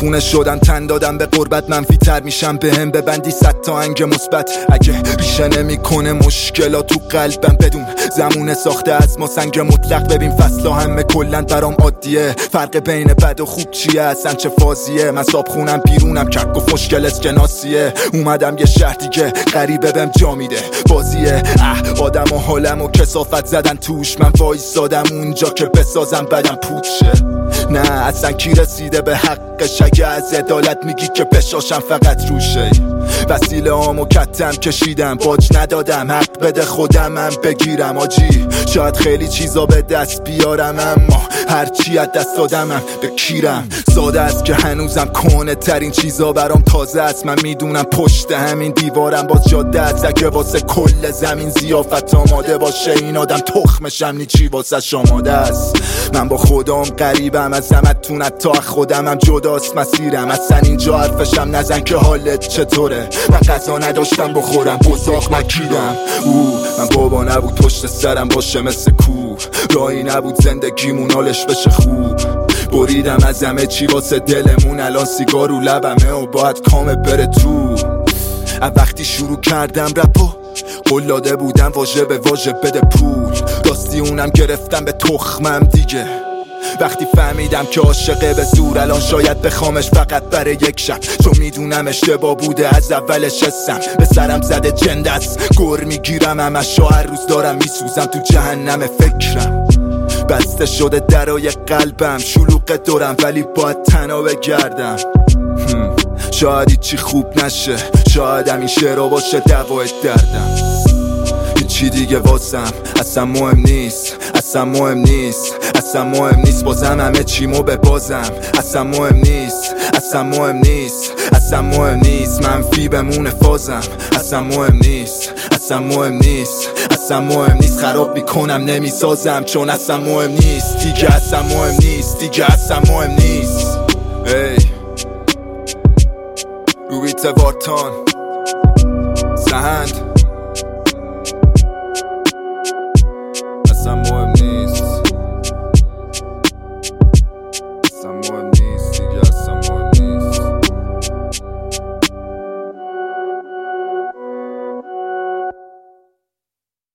دیوونه شدم تن دادم به قربت، منفی تر میشم بهم ببندی 100 تا انگ مثبت. اگه ریشه نمیکنه مشکلات تو قلبم بدون زمونه ساخته از ما سنگ مطلق. ببین فصلا همه کلن برام عادیه، فرق بین بد و خوب چیه اصلا چه فازیه؟ من صاحب خونم بیرونم کک و مشکل اسکناسیه. اومدم یه شهر دیگه غریبه بهم جا میده بازیه. آدم و حالم و کسافت زدن توش، من وایسادم اونجا که بسازم بدم پوچه. نه اصلا کی رسیده به حقش؟ اگه از عدالت میگی که بشاشم فقط روشه. وسیله هامو کتم کشیدم باج ندادم، حق بده خودمم بگیرم آجی. شاید خیلی چیزا به دست بیارم اما هرچی از دست دادمم بکیرم. ساده است که هنوزم کنه ترین چیزا برام تازه است. من میدونم پشت همین دیوارم باز جاده است. اگه واسه کل زمین ضیافت آماده باشه این آدم تخمشم نیچی واسه شماده است. من با خودم قریبم از همتون، حتی خودمم جداست مسیرم. اصلا اینجا حرفشم نزن که حالت چطوره. من غذا نداشتم بخورم بزاق نکیدم. من بابا نبود پشت سرم باشه مثل کوه، راهی نبود زندگیمون حالش بشه خوب. بریدم از همه چی واسه دلمون، الان سیگار رو لبمه و باید کامه بره تو. وقتی شروع کردم رپو قلاده بودم واژه به واژه بده پول، راستی اونم گرفتم به تخمم دیگه. وقتی فهمیدم که عاشقه به زور، الان شاید بخوامش فقط برای یک شب، چون میدونم اشتباه بوده از اولش حسم به سرم زده جند است. گر میگیرم همش هر روز دارم میسوزم تو جهنم فکرم. بسته شده درای قلبم شلوغ دورم ولی باید تنها بگردم. شاید هیچی خوب نشه، شاید همین شعرها باشه دوای دردم. هیچی دیگه واسم اصلا مهم نیست، اصلا مهم نیست، اصلا مهم نیست. بازم همه چیمو به بازم اصلا مهم نیست، اصلا مهم نیست، اصلا مهم نیست. منفی بمونه فازم اصلا مهم نیست، اصلا مهم نیست، اصلا مهم نیست. خراب میکنم نمیسازم چون اصلا مهم نیست دیگه، اصلا مهم نیست دیگه، اصلا مهم نیست. رویت وارتان سهند